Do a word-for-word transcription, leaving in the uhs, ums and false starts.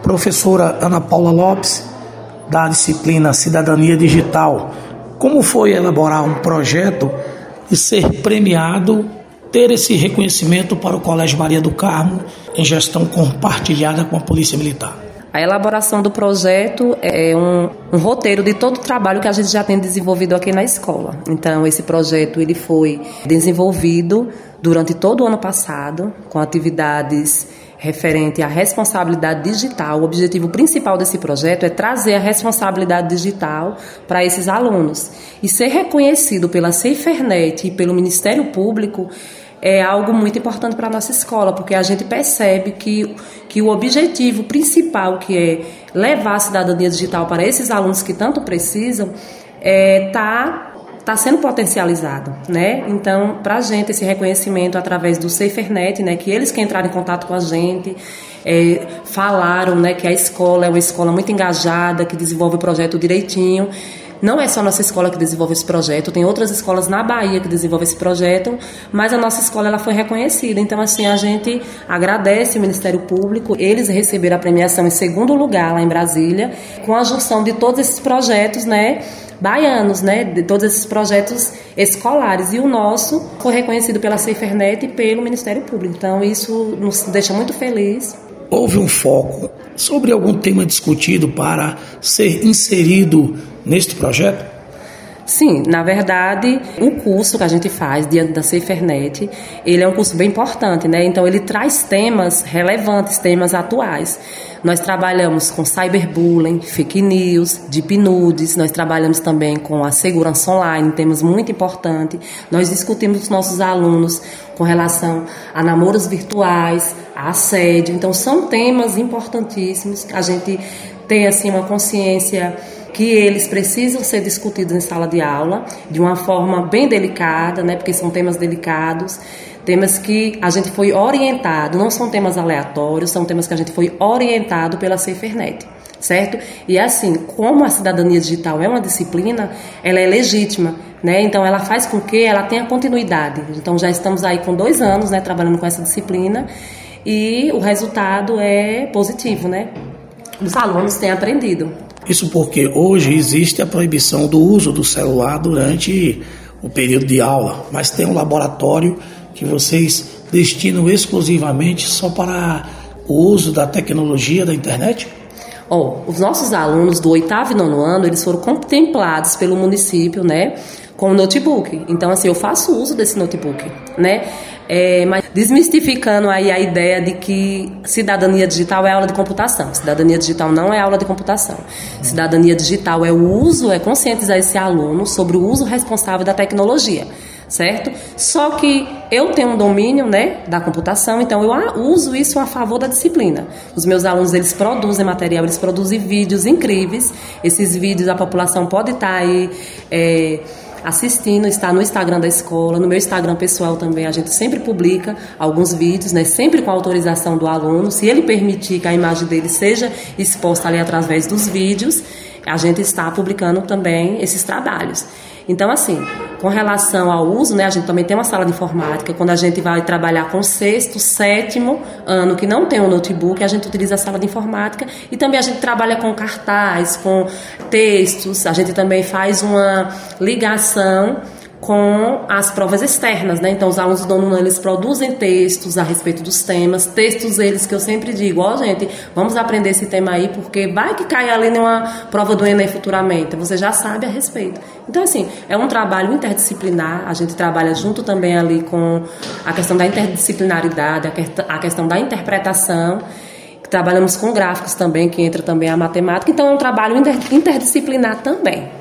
Professora Ana Paula Lopes, da disciplina Cidadania Digital, como foi elaborar um projeto e ser premiado, ter esse reconhecimento para o Colégio Maria do Carmo em gestão compartilhada com a Polícia Militar? A elaboração do projeto é um, um roteiro de todo o trabalho que a gente já tem desenvolvido aqui na escola. Então, esse projeto ele foi desenvolvido durante todo o ano passado, com atividades referente à responsabilidade digital. O objetivo principal desse projeto é trazer a responsabilidade digital para esses alunos. E ser reconhecido pela Safernet e pelo Ministério Público é algo muito importante para a nossa escola, porque a gente percebe que, que o objetivo principal, que é levar a cidadania digital para esses alunos que tanto precisam, está... É, está sendo potencializado, né? Então, para a gente, esse reconhecimento através do Safernet, né, que eles que entraram em contato com a gente, é, falaram, né, que a escola é uma escola muito engajada, que desenvolve o projeto direitinho. Não é só a nossa escola que desenvolve esse projeto, tem outras escolas na Bahia que desenvolvem esse projeto, mas a nossa escola ela foi reconhecida. Então, assim, a gente agradece o Ministério Público. Eles receberam a premiação em segundo lugar lá em Brasília, com a junção de todos esses projetos, né, baianos, né, de todos esses projetos escolares. E o nosso foi reconhecido pela Safernet e pelo Ministério Público. Então, isso nos deixa muito feliz. Houve um foco sobre algum tema discutido para ser inserido neste projeto? Sim, na verdade, o curso que a gente faz diante da Safernet, ele é um curso bem importante, né? Então, ele traz temas relevantes, temas atuais. Nós trabalhamos com cyberbullying, fake news, deep nudes, nós trabalhamos também com a segurança online, temas muito importantes. Nós discutimos com os nossos alunos com relação a namoros virtuais, a assédio. Então, são temas importantíssimos. A gente tem, assim, uma consciência que eles precisam ser discutidos em sala de aula de uma forma bem delicada, né? Porque são temas delicados. Temas que a gente foi orientado, não são temas aleatórios, são temas que a gente foi orientado pela Safernet, certo? E assim, como a cidadania digital é uma disciplina, ela é legítima, né? Então ela faz com que ela tenha continuidade. Então já estamos aí com dois anos, né, trabalhando com essa disciplina e o resultado é positivo, né? Os alunos têm aprendido. Isso porque hoje existe a proibição do uso do celular durante o período de aula, mas tem um laboratório que vocês destinam exclusivamente só para o uso da tecnologia da internet? Oh, os nossos alunos do oitavo e nono ano, eles foram contemplados pelo município, né, com o notebook. Então, assim, eu faço uso desse notebook, né? É, mas desmistificando aí a ideia de que cidadania digital é aula de computação. Cidadania digital não é aula de computação. Cidadania digital é o uso, é conscientizar esse aluno sobre o uso responsável da tecnologia, certo? Só que eu tenho um domínio, né, da computação, então eu uso isso a favor da disciplina. Os meus alunos, eles produzem material, eles produzem vídeos incríveis. Esses vídeos a população pode estar aí é, assistindo, está no Instagram da escola, no meu Instagram pessoal também, a gente sempre publica alguns vídeos, né, sempre com a autorização do aluno. Se ele permitir que a imagem dele seja exposta ali através dos vídeos, a gente está publicando também esses trabalhos. Então, assim, com relação ao uso, né, a gente também tem uma sala de informática. Quando a gente vai trabalhar com sexto, sétimo ano, que não tem um notebook, a gente utiliza a sala de informática. E também a gente trabalha com cartaz, com textos. A gente também faz uma ligação com as provas externas, né? Então, os alunos do nono ano, eles produzem textos a respeito dos temas, textos eles que eu sempre digo, ó, oh, gente, vamos aprender esse tema aí, porque vai que cai ali numa prova do Enem futuramente, você já sabe a respeito. Então, assim, é um trabalho interdisciplinar, a gente trabalha junto também ali com a questão da interdisciplinaridade, a questão da interpretação, trabalhamos com gráficos também, que entra também a matemática, então é um trabalho interdisciplinar também.